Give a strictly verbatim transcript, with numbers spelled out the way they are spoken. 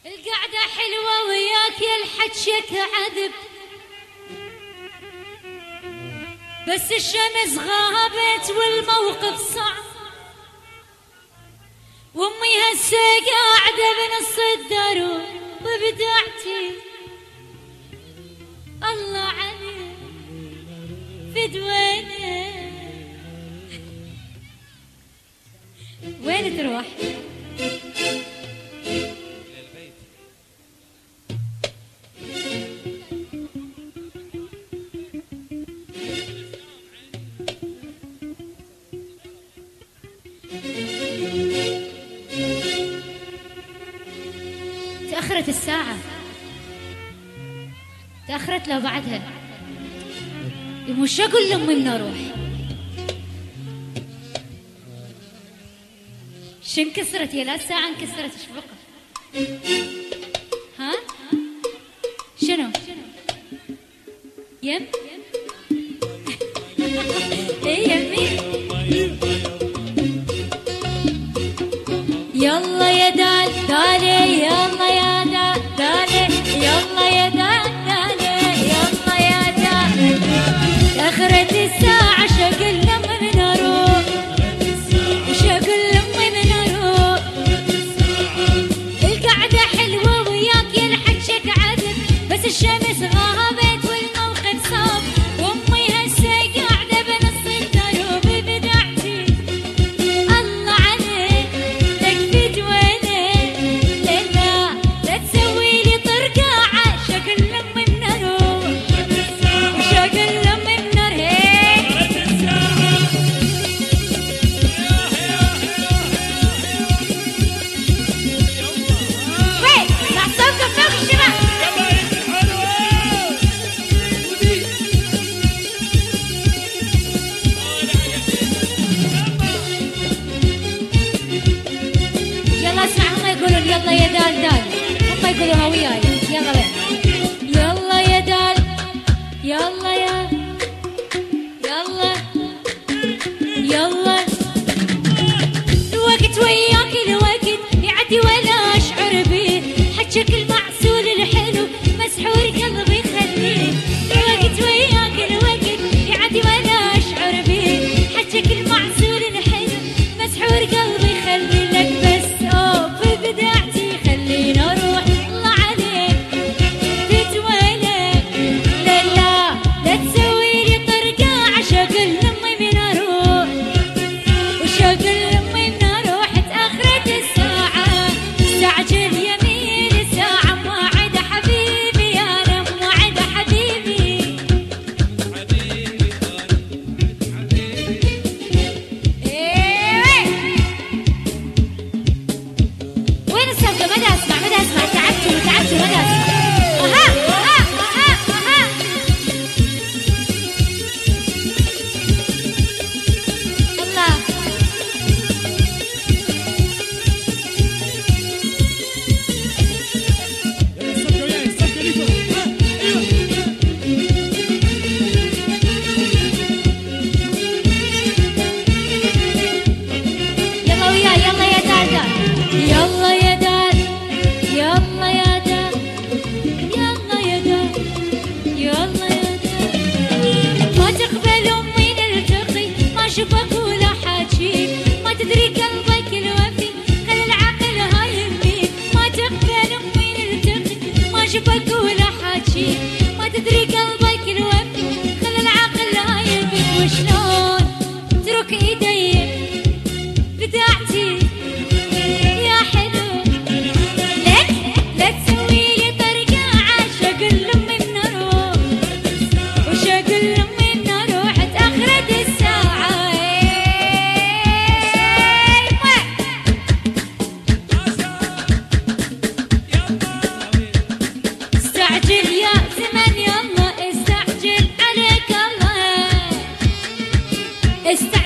القعدة حلوة وياك يا الحجك عذب، بس الشمس غابت والموقف صعب، وامي هسه قاعدة بنص الدار وبدعتي الله عليك فدوينه. وين تروح؟ تأخرت الساعة، تأخرت لو بعدها مش أقول لأمي من أروح. شو انكسرت يا لا الساعة انكسرت ايش بقى؟ ها؟ شنو؟ يم؟ ايه يمي؟ يلا يا دال دالي، يلا يا دال دالي، يلا يا دال دالي، يلا يا دال. تأخرت الساعة شقل لما من أروح، شقل لما من أروح. القعدة حلوة وياك يا الحجك عذب، بس الشمس غابت والموقف صعب، وامي هسه قاعدة بنص الدار وبدعتي الله عليك تكفيت وينك. لا لا تسوي لي طرقاعة، شقل لما من أروح، شقل لما من أروح. وين مع صوتك فوق الشباب. يلا اسمع هم يقولون يلا يا دال دال، هم يقولوها وياي يلا وين. يلا يا دال يلا يا يلا يلا. الوقت وياك الوقت يعدي ولا اشعر بيه، حجك المعسول الحلو مسحور قلبي خليه. الوقت وياك الوقت يعدي ولا اشعر بيه، حجك المعسول الحلو مسحور قلبي خلي. لك بس اوف بدعتي خليني اروح الله عليك تتولك. لا لا لا تسوي لي طرقاعة، شقل لمي من اروح، وشقل لمي من اروح. تأخرت الساعة استعجل يمين الساعة، موعد حبيبي انا موعد حبيبي. ايه وين السبقة؟ مدى اسمع مدى اسمع، تعبتوا تعبتوا مدى اسمع. اها اها اها اها. الله يلا وياي يلا يا دال دال، يلا يا دال يلا يا دال، يلا يا دال يلا يا دال. ما تقبل امي نلتقي، ما اشوفك ولا حاجيك، ما تدري قلبك الوفي خل العقل هاي يميك. ما تقبل امي نلتقي، ما اشوفك ولا حاجيك، ما تدري قلبك الوفي خل العقل هاي يميك. وشلون ترك ايدي بدعتي يا حلو. لك لا تسوي لي طرقاعة، شقل لمي من اروح، وشقل لمي من اروح. تأخرت الساعة استعجل يا زمن يلا استعجل عليك الله. استعجل